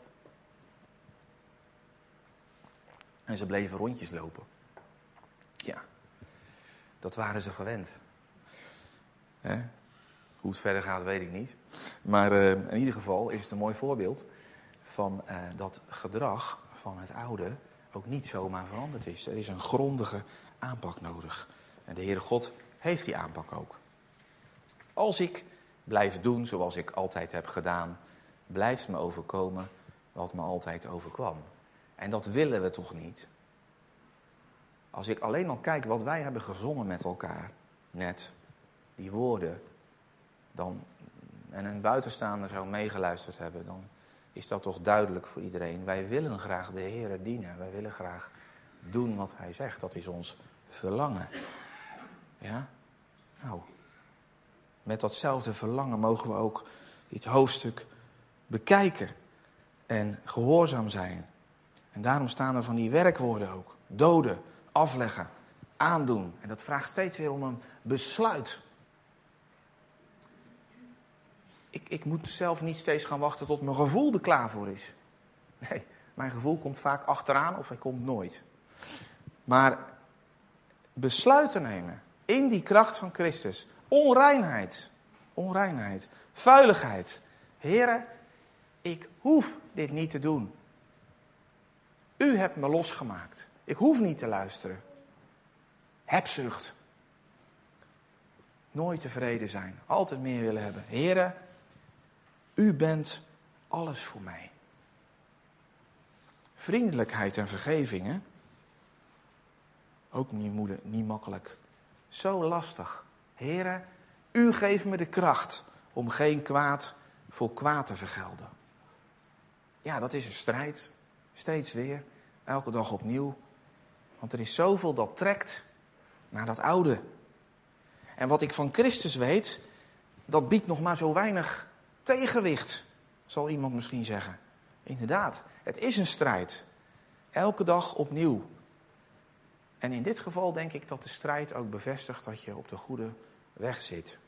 A: En ze bleven rondjes lopen. Ja, dat waren ze gewend. Hè? Hoe het verder gaat, weet ik niet. Maar uh, in ieder geval is het een mooi voorbeeld van uh, dat gedrag van het oude ook niet zomaar veranderd is. Er is een grondige aanpak nodig. En de Heere God heeft die aanpak ook. Als ik blijf doen zoals ik altijd heb gedaan, blijft me overkomen wat me altijd overkwam. En dat willen we toch niet? Als ik alleen al kijk wat wij hebben gezongen met elkaar, net, die woorden, dan, en een buitenstaander zou meegeluisterd hebben, dan is dat toch duidelijk voor iedereen. Wij willen graag de Heere dienen. Wij willen graag doen wat Hij zegt. Dat is ons verlangen. Ja? Nou, met datzelfde verlangen mogen we ook dit hoofdstuk bekijken en gehoorzaam zijn. En daarom staan er van die werkwoorden ook. Doden, afleggen, aandoen. En dat vraagt steeds weer om een besluit. Ik, ik moet zelf niet steeds gaan wachten tot mijn gevoel er klaar voor is. Nee, mijn gevoel komt vaak achteraan of hij komt nooit. Maar besluiten nemen in die kracht van Christus. Onreinheid, onreinheid, vuiligheid. Heere, ik hoef dit niet te doen. U hebt me losgemaakt. Ik hoef niet te luisteren. Hebzucht. Nooit tevreden zijn. Altijd meer willen hebben. Heere, u bent alles voor mij. Vriendelijkheid en vergeving, hè? Ook niet moeilijk, niet makkelijk. Zo lastig. Heere, u geeft me de kracht om geen kwaad voor kwaad te vergelden. Ja, dat is een strijd. Steeds weer. Elke dag opnieuw. Want er is zoveel dat trekt naar dat oude. En wat ik van Christus weet, dat biedt nog maar zo weinig tegenwicht, zal iemand misschien zeggen. Inderdaad, het is een strijd. Elke dag opnieuw. En in dit geval denk ik dat de strijd ook bevestigt dat je op de goede weg zit.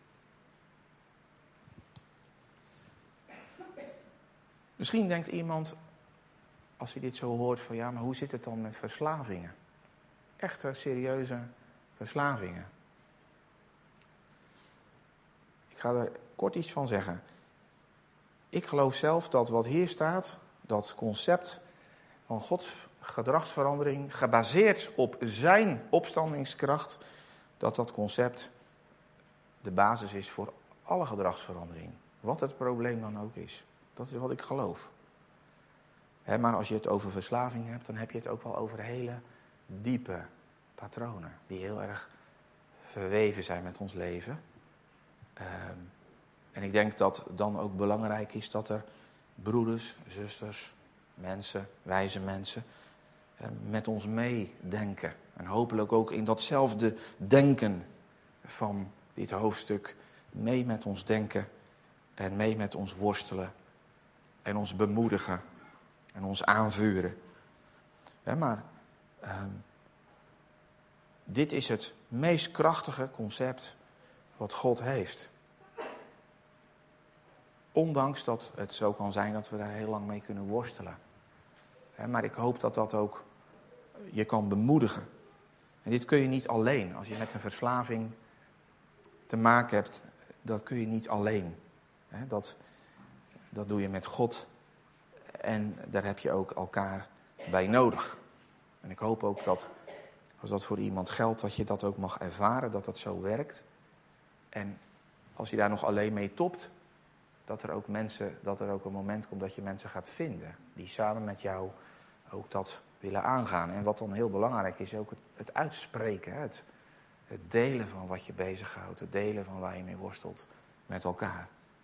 A: Misschien denkt iemand, als hij dit zo hoort, van ja, maar hoe zit het dan met verslavingen? Echte, serieuze verslavingen. Ik ga er kort iets van zeggen. Ik geloof zelf dat wat hier staat, dat concept van Gods gedragsverandering, gebaseerd op zijn opstandingskracht, dat dat concept de basis is voor alle gedragsverandering. Wat het probleem dan ook is. Dat is wat ik geloof. He, maar als je het over verslaving hebt, dan heb je het ook wel over hele diepe patronen. Die heel erg verweven zijn met ons leven. Um, en ik denk dat dan ook belangrijk is dat er broeders, zusters, mensen, wijze mensen, uh, met ons meedenken. En hopelijk ook in datzelfde denken van dit hoofdstuk mee met ons denken en mee met ons worstelen en ons bemoedigen en ons aanvuren. Ja, maar uh, dit is het meest krachtige concept wat God heeft. Ondanks dat het zo kan zijn dat we daar heel lang mee kunnen worstelen. Ja, maar ik hoop dat dat ook je kan bemoedigen. En dit kun je niet alleen. Als je met een verslaving te maken hebt, dat kun je niet alleen. Dat, dat doe je met God. En daar heb je ook elkaar bij nodig. En ik hoop ook dat, als dat voor iemand geldt, dat je dat ook mag ervaren, dat dat zo werkt. En als je daar nog alleen mee topt, dat er ook mensen, dat er ook een moment komt dat je mensen gaat vinden die samen met jou ook dat willen aangaan. En wat dan heel belangrijk is, ook het, het uitspreken, het, het delen van wat je bezighoudt, het delen van waar je mee worstelt met elkaar.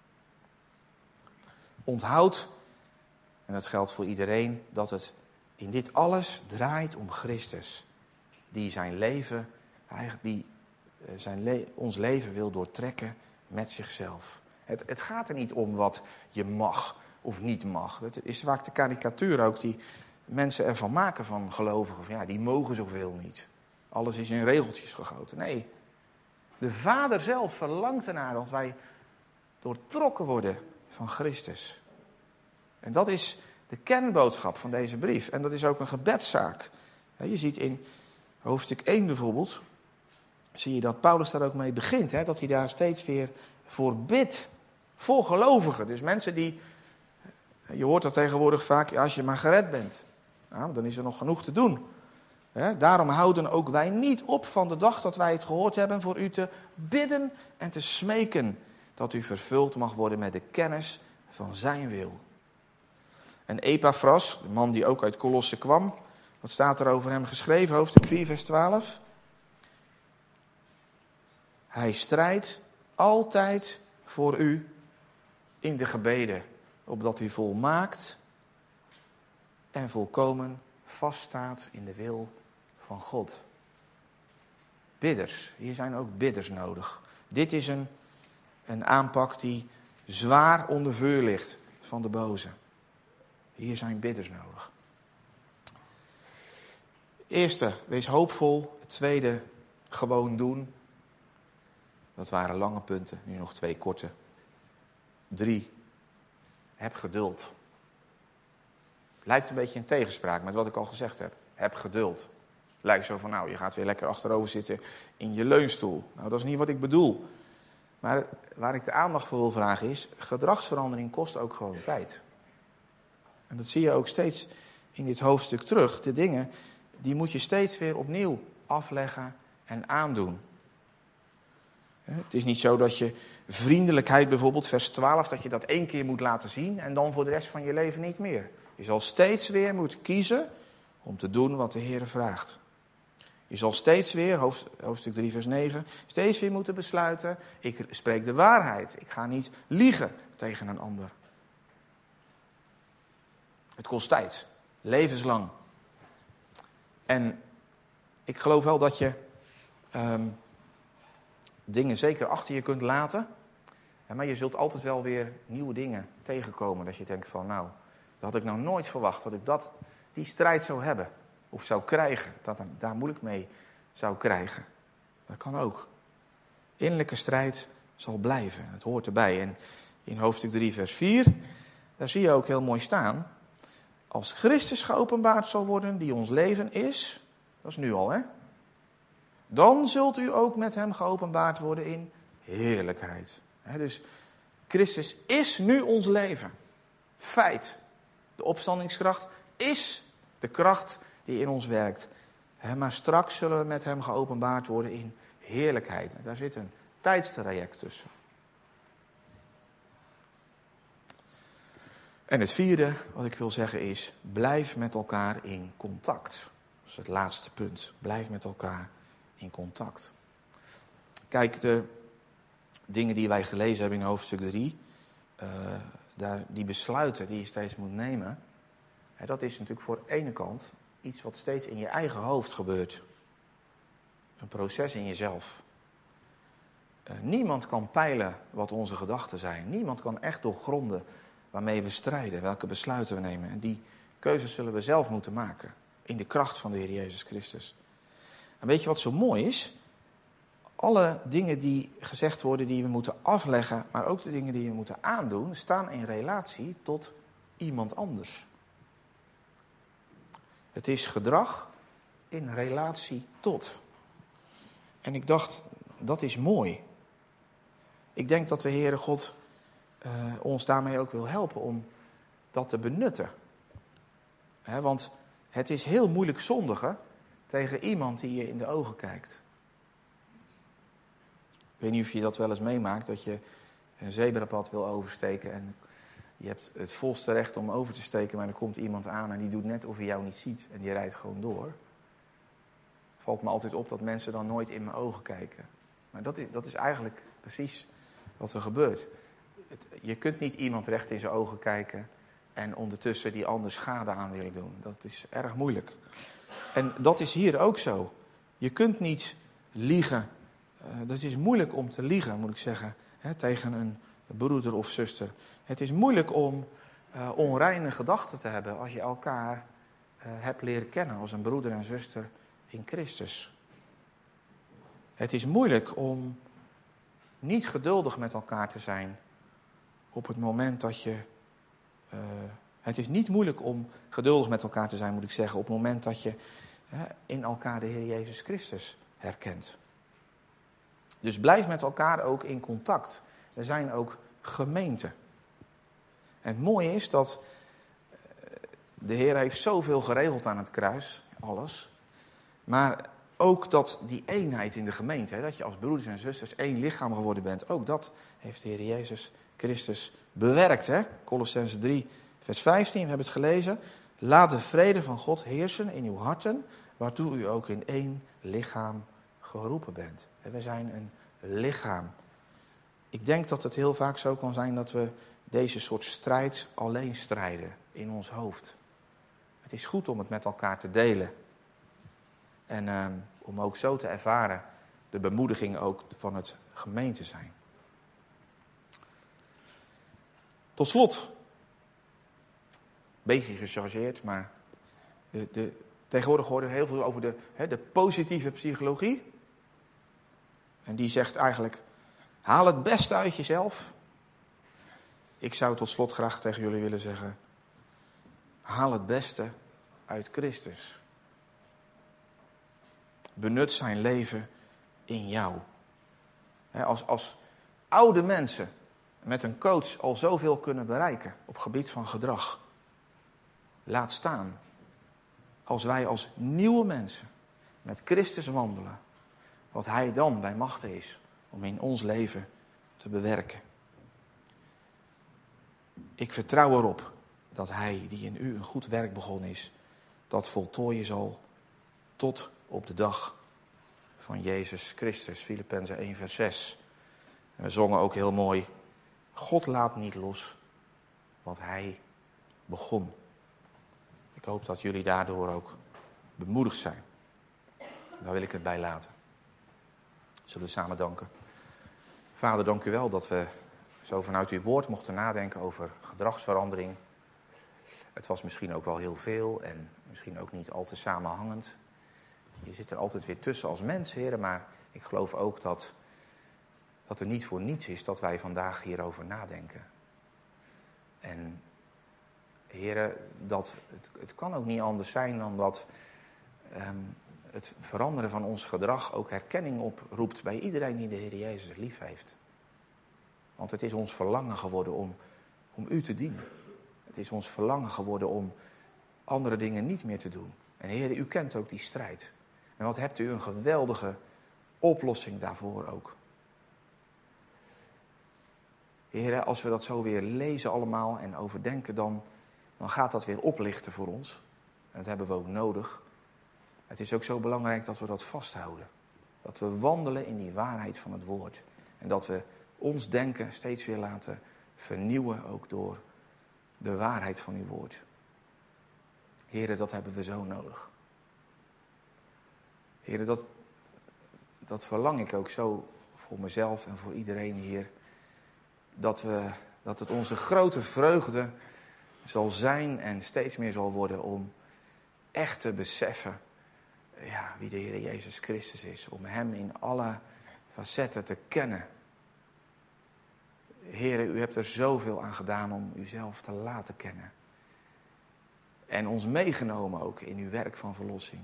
A: Onthoud, en dat geldt voor iedereen, dat het in dit alles draait om Christus. Die zijn leven, eigenlijk die zijn le- ons leven wil doortrekken met zichzelf. Het, het gaat er niet om wat je mag of niet mag. Dat is vaak de karikatuur ook die mensen ervan maken van gelovigen. Van ja, die mogen zoveel niet. Alles is in regeltjes gegoten. Nee, de Vader zelf verlangt ernaar dat wij doortrokken worden van Christus. En dat is de kernboodschap van deze brief. En dat is ook een gebedszaak. Je ziet in hoofdstuk één bijvoorbeeld, zie je dat Paulus daar ook mee begint. Hè? Dat hij daar steeds weer voor bidt. Voor gelovigen. Dus mensen die, je hoort dat tegenwoordig vaak, als je maar gered bent. Nou, dan is er nog genoeg te doen. He, daarom houden ook wij niet op van de dag dat wij het gehoord hebben voor u te bidden en te smeken. Dat u vervuld mag worden met de kennis van zijn wil. En Epaphras, de man die ook uit Kolosse kwam. Wat staat er over hem geschreven? Hoofdstuk vier vers twaalf. Hij strijdt altijd voor u in de gebeden. Opdat u volmaakt en volkomen vaststaat in de wil van God. Bidders. Hier zijn ook bidders nodig. Dit is een, een aanpak die zwaar onder vuur ligt van de boze. Hier zijn bidders nodig. Eerste, wees hoopvol. Het tweede, gewoon doen. Dat waren lange punten, nu nog twee korte. Drie, heb geduld. Lijkt een beetje in tegenspraak met wat ik al gezegd heb. Heb geduld. Lijkt zo van, nou, je gaat weer lekker achterover zitten in je leunstoel. Nou, dat is niet wat ik bedoel. Maar waar ik de aandacht voor wil vragen is, gedragsverandering kost ook gewoon tijd. En dat zie je ook steeds in dit hoofdstuk terug. De dingen, die moet je steeds weer opnieuw afleggen en aandoen. Het is niet zo dat je vriendelijkheid bijvoorbeeld, vers twaalf, dat je dat één keer moet laten zien en dan voor de rest van je leven niet meer. Je zal steeds weer moeten kiezen om te doen wat de Heer vraagt. Je zal steeds weer, hoofdstuk drie vers negen, steeds weer moeten besluiten, ik spreek de waarheid. Ik ga niet liegen tegen een ander. Het kost tijd, levenslang. En ik geloof wel dat je um, dingen zeker achter je kunt laten. Maar je zult altijd wel weer nieuwe dingen tegenkomen. Dat je denkt van, nou, dat had ik nou nooit verwacht. Dat ik dat, die strijd zou hebben. Of zou krijgen. Dat ik daar moeilijk mee zou krijgen. Dat kan ook. Innerlijke strijd zal blijven. Het hoort erbij. En in hoofdstuk drie vers vier, daar zie je ook heel mooi staan. Als Christus geopenbaard zal worden, die ons leven is. Dat is nu al, hè. Dan zult u ook met hem geopenbaard worden in heerlijkheid. He, dus Christus is nu ons leven. Feit. De opstandingskracht is de kracht die in ons werkt. He, maar straks zullen we met hem geopenbaard worden in heerlijkheid. En daar zit een tijdstraject tussen. En het vierde wat ik wil zeggen is, blijf met elkaar in contact. Dat is het laatste punt. Blijf met elkaar in contact. Kijk, de dingen die wij gelezen hebben in hoofdstuk drie, uh, daar, die besluiten die je steeds moet nemen, hè, dat is natuurlijk voor de ene kant iets wat steeds in je eigen hoofd gebeurt. Een proces in jezelf. Uh, niemand kan peilen wat onze gedachten zijn. Niemand kan echt doorgronden waarmee we strijden, welke besluiten we nemen. En die keuzes zullen we zelf moeten maken. In de kracht van de Heer Jezus Christus. En weet je wat zo mooi is? Alle dingen die gezegd worden, die we moeten afleggen, maar ook de dingen die we moeten aandoen, staan in relatie tot iemand anders. Het is gedrag in relatie tot. En ik dacht, dat is mooi. Ik denk dat de Heere God uh, ons daarmee ook wil helpen om dat te benutten. He, want het is heel moeilijk zondigen tegen iemand die je in de ogen kijkt. Ik weet niet of je dat wel eens meemaakt, dat je een zebrapad wil oversteken en je hebt het volste recht om over te steken, maar er komt iemand aan en die doet net of hij jou niet ziet en die rijdt gewoon door. Valt me altijd op dat mensen dan nooit in mijn ogen kijken. Maar dat is, dat is eigenlijk precies wat er gebeurt. Het, je kunt niet iemand recht in zijn ogen kijken en ondertussen die ander schade aan willen doen. Dat is erg moeilijk. En dat is hier ook zo. Je kunt niet liegen. Uh, dat is moeilijk om te liegen, moet ik zeggen, hè, tegen een broeder of zuster. Het is moeilijk om uh, onreine gedachten te hebben als je elkaar uh, hebt leren kennen als een broeder en zuster in Christus. Het is moeilijk om niet geduldig met elkaar te zijn op het moment dat je... Uh, het is niet moeilijk om geduldig met elkaar te zijn, moet ik zeggen, op het moment dat je uh, in elkaar de Heer Jezus Christus herkent. Dus blijf met elkaar ook in contact. Er zijn ook gemeenten. En het mooie is dat De Heer heeft zoveel geregeld aan het kruis, alles. Maar ook dat die eenheid in de gemeente, hè, dat je als broeders en zusters één lichaam geworden bent, ook dat heeft de Heer Jezus Christus bewerkt. Hè? Kolossenzen drie, vers vijftien, we hebben het gelezen. Laat de vrede van God heersen in uw harten, waartoe u ook in één lichaam geroepen bent. We zijn een lichaam. Ik denk dat het heel vaak zo kan zijn dat we deze soort strijd alleen strijden in ons hoofd. Het is goed om het met elkaar te delen. En uh, om ook zo te ervaren de bemoediging ook van het gemeente zijn. Tot slot. Beetje gechargeerd, maar de, de, tegenwoordig horen we heel veel over de, hè, de positieve psychologie. En die zegt eigenlijk, haal het beste uit jezelf. Ik zou tot slot graag tegen jullie willen zeggen, haal het beste uit Christus. Benut zijn leven in jou. Als, als oude mensen met een coach al zoveel kunnen bereiken op gebied van gedrag. Laat staan. Als wij als nieuwe mensen met Christus wandelen. Wat hij dan bij machte is om in ons leven te bewerken. Ik vertrouw erop dat hij die in u een goed werk begonnen is, dat voltooien zal tot op de dag van Jezus Christus. Filippenzen één vers zes. En we zongen ook heel mooi. God laat niet los wat hij begon. Ik hoop dat jullie daardoor ook bemoedigd zijn. Daar wil ik het bij laten. Zullen we samen danken. Vader, dank u wel dat we zo vanuit uw woord mochten nadenken over gedragsverandering. Het was misschien ook wel heel veel en misschien ook niet al te samenhangend. Je zit er altijd weer tussen als mens, heren, maar ik geloof ook dat, dat er niet voor niets is dat wij vandaag hierover nadenken. En heren, dat, het, het kan ook niet anders zijn dan dat um, het veranderen van ons gedrag ook herkenning oproept bij iedereen die de Heer Jezus lief heeft. Want het is ons verlangen geworden om, om u te dienen. Het is ons verlangen geworden om andere dingen niet meer te doen. En Heer, u kent ook die strijd. En wat hebt u een geweldige oplossing daarvoor ook. Heer, als we dat zo weer lezen allemaal en overdenken, dan, dan gaat dat weer oplichten voor ons. En dat hebben we ook nodig. Het is ook zo belangrijk dat we dat vasthouden. Dat we wandelen in die waarheid van het woord. En dat we ons denken steeds weer laten vernieuwen, ook door de waarheid van uw woord. Heren, dat hebben we zo nodig. Heren, dat, dat verlang ik ook zo voor mezelf en voor iedereen hier. Dat, we, dat het onze grote vreugde zal zijn en steeds meer zal worden om echt te beseffen ja, wie de Heer Jezus Christus is. Om hem in alle facetten te kennen. Heer, u hebt er zoveel aan gedaan om uzelf te laten kennen. En ons meegenomen ook in uw werk van verlossing.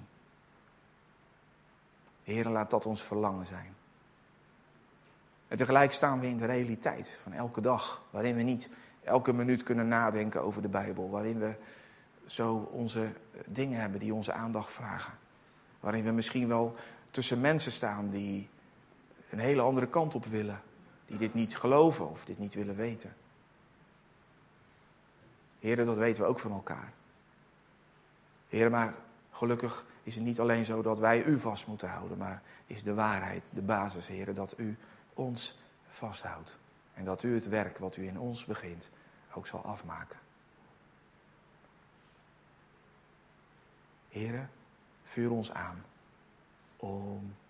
A: Heer, laat dat ons verlangen zijn. En tegelijk staan we in de realiteit van elke dag. Waarin we niet elke minuut kunnen nadenken over de Bijbel. Waarin we zo onze dingen hebben die onze aandacht vragen. Waarin we misschien wel tussen mensen staan die een hele andere kant op willen. Die dit niet geloven of dit niet willen weten. Heren, dat weten we ook van elkaar. Heren, maar gelukkig is het niet alleen zo dat wij u vast moeten houden. Maar is de waarheid de basis, heren, dat u ons vasthoudt. En dat u het werk wat u in ons begint ook zal afmaken. Heren, vuur ons aan om